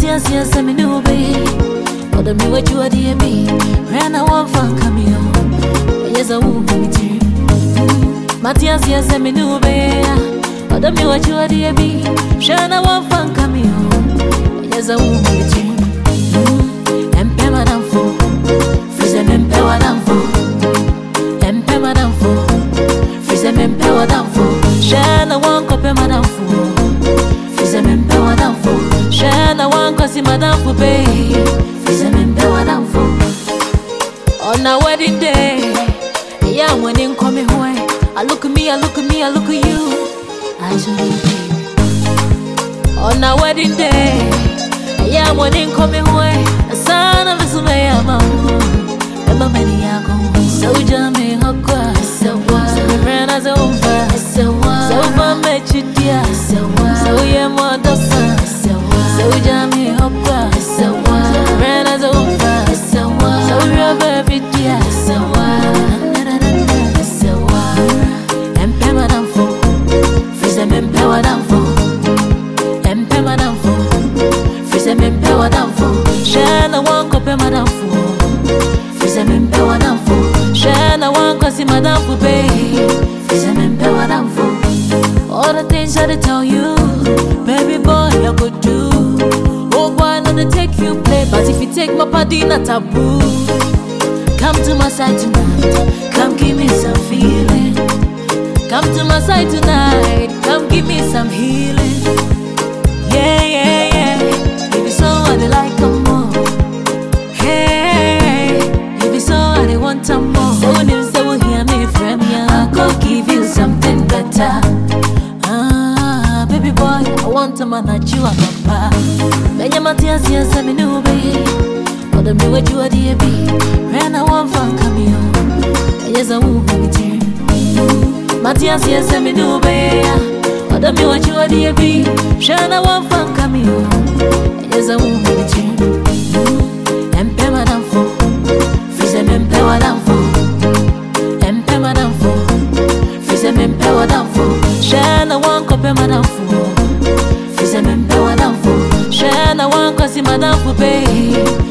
Matias, yes, I'm in obey. Or the me what you are, dear me. Ran a one fan cameo. Yes, I won't be with you. Matias, yes, I'm in obey. Or the me what you are, dear me. Shana one fan cameo. Yes, I won't be with you. And pay madam for. Freeze and pay madam for. And pay madam for. Freeze and pay madam for. Shana one copy madam for. Freeze and pay madam for. Shana one cause madam for pay. Freeze and pay madam for. On our wedding day, yeah, when in coming away, I look at me, I look at me, I look at you. I should be. On our wedding day, yeah, when in coming away, a son of a Sumayama, and my many are gone. So jamming her grass, so ran as a woman, so far met you, dear, so yeah, more dozen, so jamming her grass, so ran as a woman, so you're baby, dear, so and pay madam for, freeze and pay madam for, and pay madam for. Freeze me madam for. Shana one copy madam for. Freeze me madam for. Shana one cause madam for pay. Freeze me madam for. All the things I tell you, baby boy, I could do. Oh, why not take you play? But if you take my body, not taboo. Come to my side tonight. Come give me some feeling. Come to my side tonight. Come give me some healing. Yeah, yeah, yeah. If it's so I like them more. Hey, if it's so I want some more. So when you say we'll hear me from you, I'll go give you something better. Ah, baby boy, I want a man that you are papa. Benja Matias, yes, I'm in obey. Or the me what you are, dear B. Ran a one fan cameo. Yes, I won't be with you. Matias, yes, I'm in obey. Or the me what you are, dear B. Shana one fan cameo. Yes, I won't be with you. And pay madam for. Freeze and pay madam for. And pay madam for. Freeze and pay madam for. Shana one copy madam for. Freeze and pay madam for. Shana one cause madam for pay.